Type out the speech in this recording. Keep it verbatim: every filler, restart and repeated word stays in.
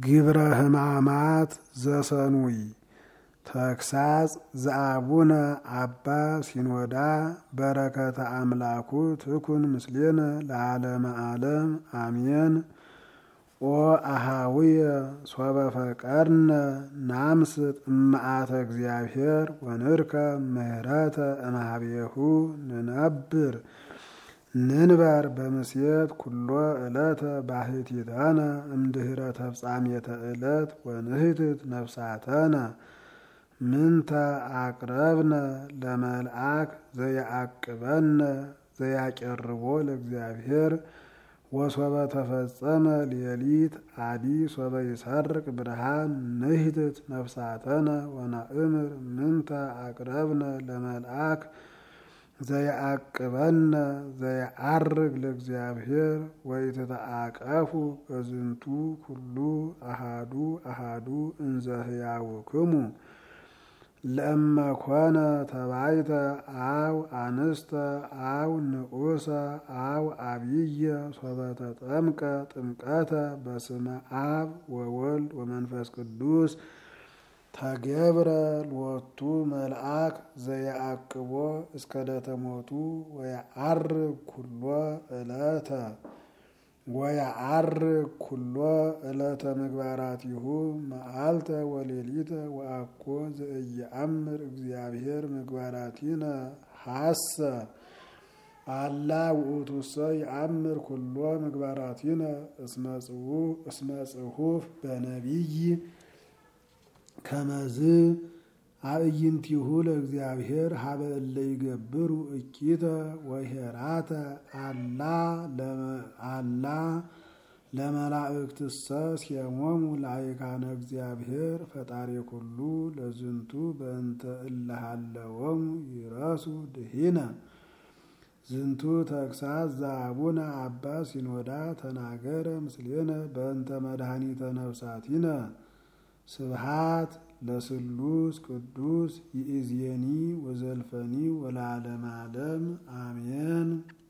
ግብረ ሕማማት ዘሰኑይ ተግሳጽ ዘአቡነ አባ ሲኖዳ በረከተ አምላኩ ትኩን ምስሌነ ለዓለመ ዓለም አሜን። ኦ አሃዊየ ሶበ ፈቀድነ ናምስጥ እምአተ እግዚአብሔር ወንርከ ምህረተ እምኀቤሁ ንነብር ንንበር በምስየት ኩሎ ዕለተ ባሕቲተነ እምድኅረ ተፍጻሜተ ዕለት ወንህትት ነፍሳተነ ምንተ አቅረብነ ለመልአክ ዘየአቅበነ ዘያቀርቦ ለእግዚአብሔር ወሶበ ተፈጸመ ሌሊት አዲ ሶበ ይሰርቅ ብርሃን ንህትት ነፍሳተነ ወናእምር ምንተ አቅረብነ ለመልአክ ዘየአቅበነ ዘየዐርግ ለእግዚአብሔር ወይትተአቀፉ በዝንቱ ኩሉ አሃዱ አሃዱ እንዘ ሕያውክሙ ለእመ ኮነ ተባይተ አው አንስተ አው ንዑሰ አው አብየ ሶበ ተጠምቀ ጥምቀተ በስመ አብ ወወልድ ወመንፈስ ቅዱስ ተገብረ ሎቱ መልአክ ዘየአቅቦ እስከ ደተሞቱ ወየዐርግ ኩሎ ዕለተ ወየዐርግ ኩሎ ዕለተ ምግባራቲሁ መዓልተ ወሌሊተ ወአኮ ዘኢየአምር እግዚአብሔር ምግባራቲነ ሐሰ አላ ውእቱሰ ይአምር ኩሎ ምግባራቲነ እስመ ጽሑፍ በነቢይ ከመዝ አዕይንቲሁ ለእግዚአብሔር ሀበ እለ ይገብሩ እኪተ ወሄራተ አላ አላ ለመላእክትሰ ሴሞሙ ላይካነ እግዚአብሔር ፈጣሪ ኩሉ ለዝንቱ በእንተ እለ ሀለወሙ ይረሱ ድኂነ ዝንቱ ተግሳጽ ዘአቡነ አባ ሲኖዳ ተናገረ ምስሌነ በእንተ መድኃኒተ ነፍሳቲነ ስብሃት ለስሉስ ቅዱስ ይእዜኒ ወዘልፈኒ ወለዓለመ ዓለም አሜን።